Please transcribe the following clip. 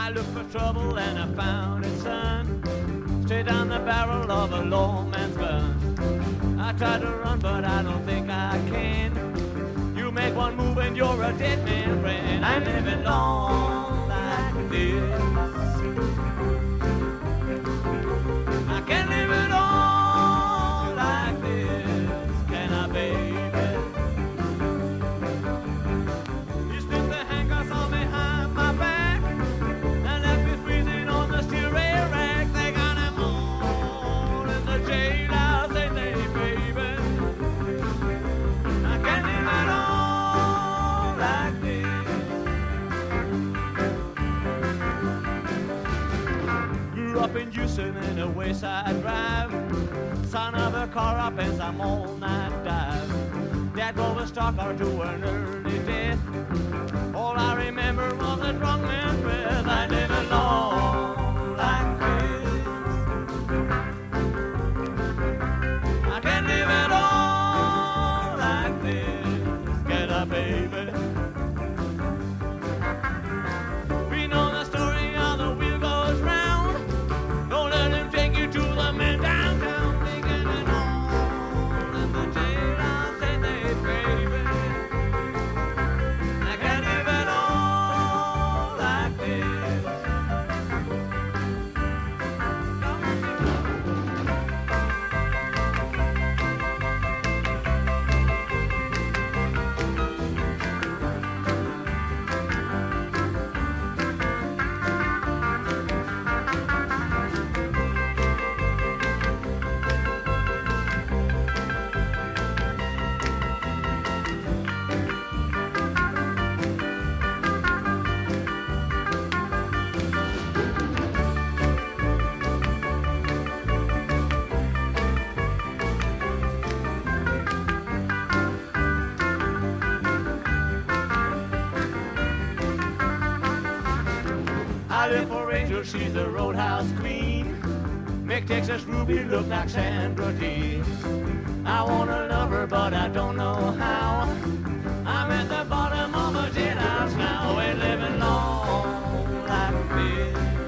I looked for trouble and I found it, son. Straight down the barrel of a lawman's gun. I tried to run, but I don't think I can. You make one move and you're a dead man, friend. I'm living long like this. I can't live it all like this, can I, baby? You slipped the handcuffs on behind my back and left me freezing on the steel rail rack. They got him all in the jailhouse, ain't they, baby? I can't live it all like this. Grew up in Houston in a wayside drive. Son of a car up and some all-night dive. Dad drove a stock car to an early death. All I remember was a drunk man's breath. I live alone like this. I can't live at all like this, can I, baby? We know the story of the wheel goes round. Don't let him take you to the man downtown. They get it all in the jailhouse, ain't they, baby? I can't live at all like this. I live for Rachel, she's the roadhouse queen. Make Texas Ruby look like Sandra Dee. I wanna love her, but I don't know how. I'm at the bottom of a jailhouse now, ain't living long like this.